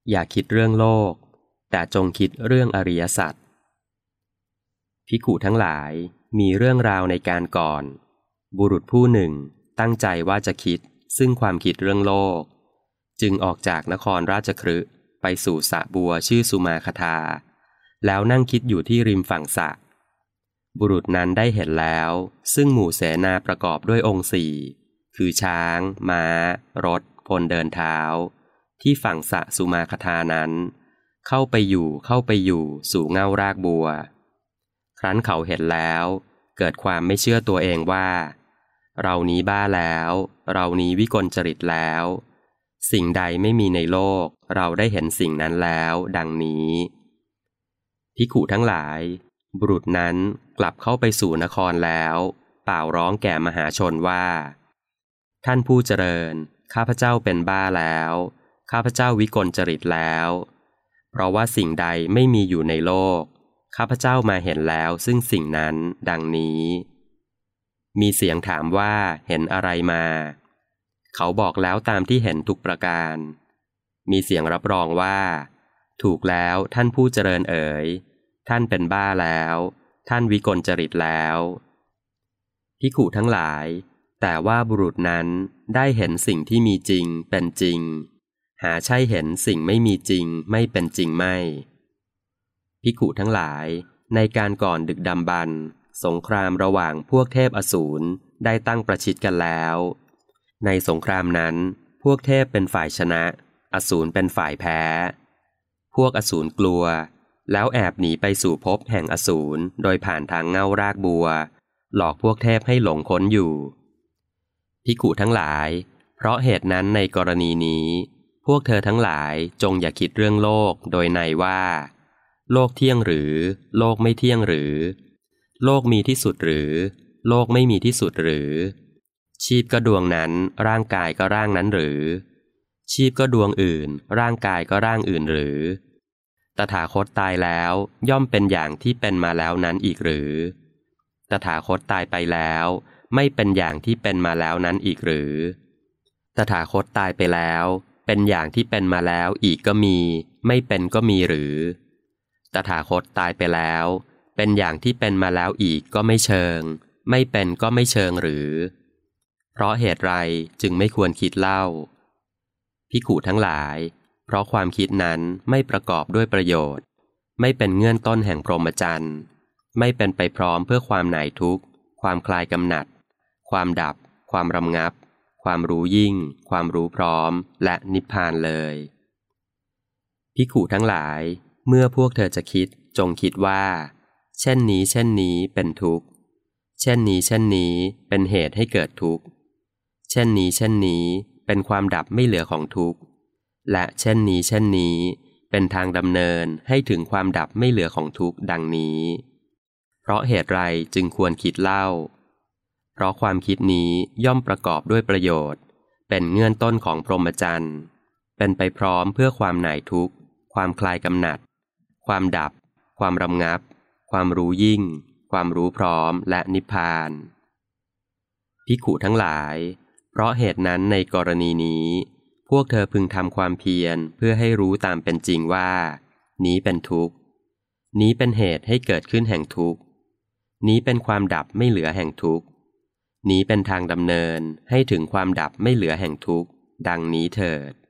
อย่าคิดเรื่องโลกแต่จงคิดเรื่องอริยสัจภิกขุทั้งหลายมีเรื่องราวในการก่อนบุรุษผู้หนึ่งตั้งใจว่าจะคิดซึ่งความคิดเรื่องโลกจึงออกจากนครราชคฤห์ไปสู่สระบัวชื่อสุมาคทาแล้วนั่งคิดอยู่ที่ริมฝั่งสระบุรุษนั้นได้เห็นแล้วซึ่งหมู่เสนาประกอบด้วยองค์สี่คือช้างม้ารถพลเดินเท้าที่ฝั่งสระสุมาคทานั้นเข้าไปอยู่สู่เงารากบัวครั้นเขาเห็นแล้วเกิดความไม่เชื่อตัวเองว่าเรานี้บ้าแล้วเรานี้วิกลจริตแล้วสิ่งใดไม่มีในโลกเราได้เห็นสิ่งนั้นแล้วดังนี้ภิกขุทั้งหลายบุรุษนั้นกลับเข้าไปสู่นครแล้วเป่าร้องแก่มหาชนว่าท่านผู้เจริญข้าพเจ้าเป็นบ้าแล้วข้าพเจ้าวิกลจริตแล้วเพราะว่าสิ่งใดไม่มีอยู่ในโลกข้าพเจ้ามาเห็นแล้วซึ่งสิ่งนั้นดังนี้มีเสียงถามว่าเห็นอะไรมาเขาบอกแล้วตามที่เห็นทุกประการมีเสียงรับรองว่าถูกแล้วท่านผู้เจริญเอ๋ยท่านเป็นบ้าแล้วท่านวิกลจริตแล้วภิกขุทั้งหลายแต่ว่าบุรุษนั้นได้เห็นสิ่งที่มีจริงเป็นจริงหาใช่เห็นสิ่งไม่มีจริงไม่เป็นจริงไม่ภิกขุทั้งหลายในการก่อนดึกดำบรรพ์สงครามระหว่างพวกเทพอสูรได้ตั้งประชิดกันแล้วในสงครามนั้นพวกเทพเป็นฝ่ายชนะอสูรเป็นฝ่ายแพ้พวกอสูรกลัวแล้วแอบหนีไปสู่ภพแห่งอสูรโดยผ่านทางเงารากบัวหลอกพวกเทพให้หลงค้นอยู่ภิกขุทั้งหลายเพราะเหตุนั้นในกรณีนี้พวกเธอทั้งหลายจงอย่าคิดเรื่องโลกโดยในว่าโลกเที่ยงหรือโลกไม่เที่ยงหรือโลกมีที่สุดหรือโลกไม่มีที่สุดหรือชีพก็ดวงนั้นร่างกายก็ร่างนั้นหรือชีพก็ดวงอื่นร่างกายก็ร่างอื่นหรือตถาคตตายแล้วย่อมเป็นอย่างที่เป็นมาแล้วนั้นอีกหรือตถาคตตายไปแล้วไม่เป็นอย่างที่เป็นมาแล้วนั้นอีกหรือตถาคตตายไปแล้วเป็นอย่างที่เป็นมาแล้วอีกก็มีไม่เป็นก็มีหรือตถาคตตายไปแล้วเป็นอย่างที่เป็นมาแล้วอีกก็ไม่เชิงไม่เป็นก็ไม่เชิงหรือเพราะเหตุไรจึงไม่ควรคิดเล่าภิกขุทั้งหลายเพราะความคิดนั้นไม่ประกอบด้วยประโยชน์ไม่เป็นเงื่อนต้นแห่งพรหมจรรย์ไม่เป็นไปพร้อมเพื่อความหน่ายทุกข์ความคลายกำหนัดความดับความรำงับความรู้ยิ่งความรู้พร้อมและนิพพานเลยภิกขุทั้งหลายเมื่อพวกเธอจะคิดจงคิดว่าเช่นนี้เป็นทุกข์เช่นนี้เป็นเหตุให้เกิดทุกข์เช่นนี้เป็นความดับไม่เหลือของทุกข์และเช่นนี้เป็นทางดำเนินให้ถึงความดับไม่เหลือของทุกข์ดังนี้เพราะเหตุไรจึงควรคิดเล่าเพราะความคิดนี้ย่อมประกอบด้วยประโยชน์เป็นเงื่อนต้นของพรหมจรรย์เป็นไปพร้อมเพื่อความหน่ายทุกข์ความคลายกำหนัดความดับความรำงับความรู้ยิ่งความรู้พร้อมและนิพพานภิกขุทั้งหลายเพราะเหตุนั้นในกรณีนี้พวกเธอพึงทำความเพียรเพื่อให้รู้ตามเป็นจริงว่านี้เป็นทุกข์นี้เป็นเหตุให้เกิดขึ้นแห่งทุกข์นี้เป็นความดับไม่เหลือแห่งทุกข์นี้เป็นทางดำเนินให้ถึงความดับไม่เหลือแห่งทุกข์ดังนี้เถิด